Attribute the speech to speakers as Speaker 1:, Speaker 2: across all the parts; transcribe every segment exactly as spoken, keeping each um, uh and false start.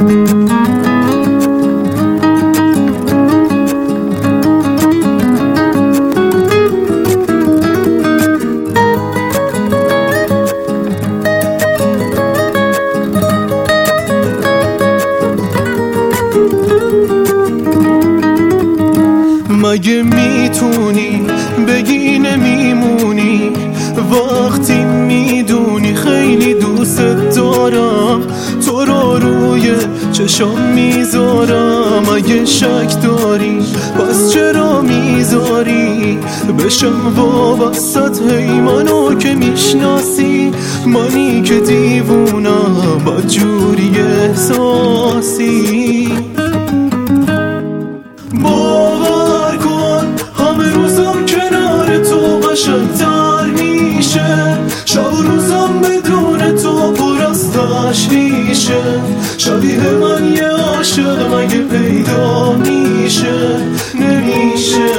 Speaker 1: مگه میتونی بگی نمیمونی وقتی میدونی خیلی دوست دارم، تو رو روی چشام میذارم. اگه شک داری پس چرا میذاری بشم وابستت؟ هی منو که میشناسی، منی که دیوونم بدجوری احساسی. باور کن همه روزم کنار تو قشنگ‌تر میشه، شب و روزم بدون تو پر از تشویشه. شبیه من یه عاشق مگه پیدا میشه؟ نمیشه.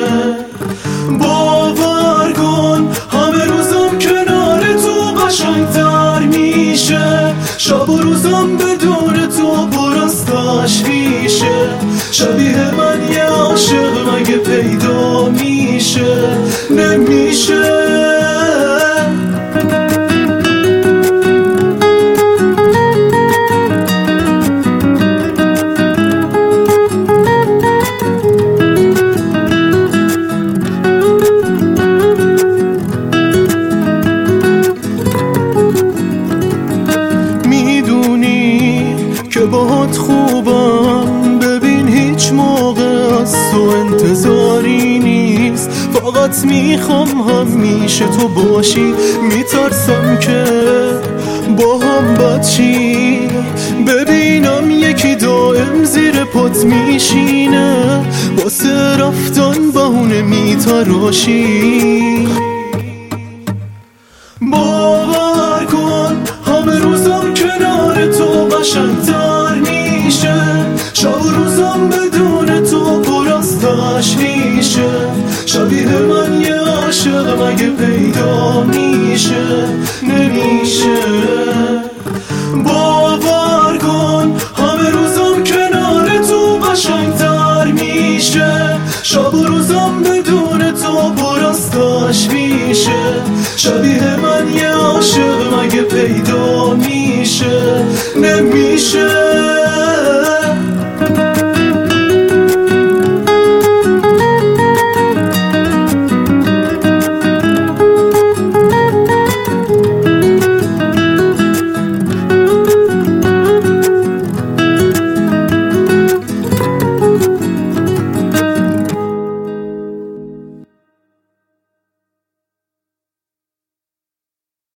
Speaker 1: باور کن همه روزم کنار تو قشنگ‌تر میشه، شب و روزم بدون تو پر از تشویشه. شبیه من یه عاشق مگه پیدا میشه؟ نمیشه. میدونی که باهات خوبم، ببین هیچ موقع از تو انتظاری نیست. فقط میخوام همیشه تو باشی، میترسم که با هم بد چی. ببینم یکی دائم زیر پات میشینه، واسه رفتن بهونه میتراشی. باور کن همه روزم کنار تو قشنگ‌تر میشه، شب و روزم بدون تو پر از تشویشه. شبیه من یه عاشق مگه پیدا میشه؟ نمیشه. باور کن همه روزم کنار تو قشنگ‌تر میشه، شب و روزم بدون تو پر از تشویشه. شبیه من یه عاشق مگه پیدا میشه؟ نمیشه.